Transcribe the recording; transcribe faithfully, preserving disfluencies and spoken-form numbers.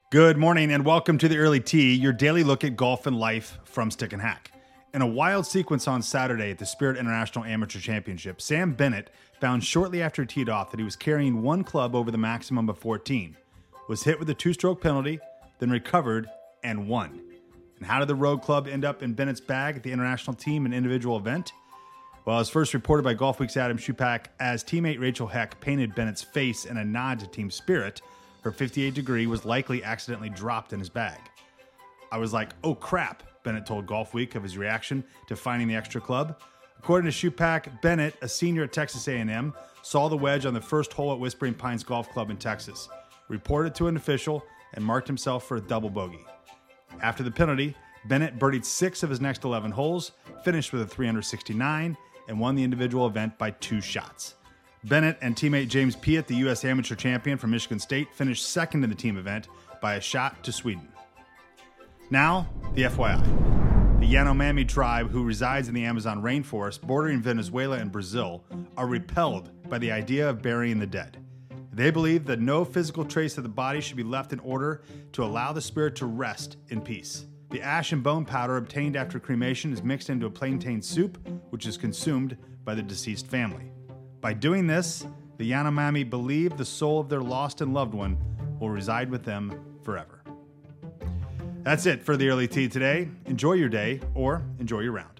Good morning and welcome to the Early Tee, your daily look at golf and life from Stick and Hack. In a wild sequence on Saturday at the Spirit International Amateur Championship, Sam Bennett found shortly after he teed off that he was carrying one club over the maximum of fourteen, was hit with a two-stroke penalty, then recovered and won. And how did the road club end up in Bennett's bag at the international team and individual event? Well, as first reported by Golfweek's Adam Schupak, as teammate Rachel Heck painted Bennett's face in a nod to Team Spirit, her fifty-eight degree was likely accidentally dropped in his bag. I was like, oh crap, Bennett told Golfweek of his reaction to finding the extra club. According to Schupak, Bennett, a senior at Texas A and M, saw the wedge on the first hole at Whispering Pines Golf Club in Texas, reported to an official, and marked himself for a double bogey. After the penalty, Bennett birdied six of his next eleven holes, finished with a three under sixty-nine, and won the individual event by two shots. Bennett and teammate James Piot, the U S amateur champion from Michigan State, finished second in the team event by a shot to Sweden. Now, the F Y I. The Yanomami tribe, who resides in the Amazon rainforest bordering Venezuela and Brazil, are repelled by the idea of burying the dead. They believe that no physical trace of the body should be left in order to allow the spirit to rest in peace. The ash and bone powder obtained after cremation is mixed into a plantain soup, which is consumed by the deceased family. By doing this, the Yanomami believe the soul of their lost and loved one will reside with them forever. That's it for the Early Tee today. Enjoy your day or enjoy your round.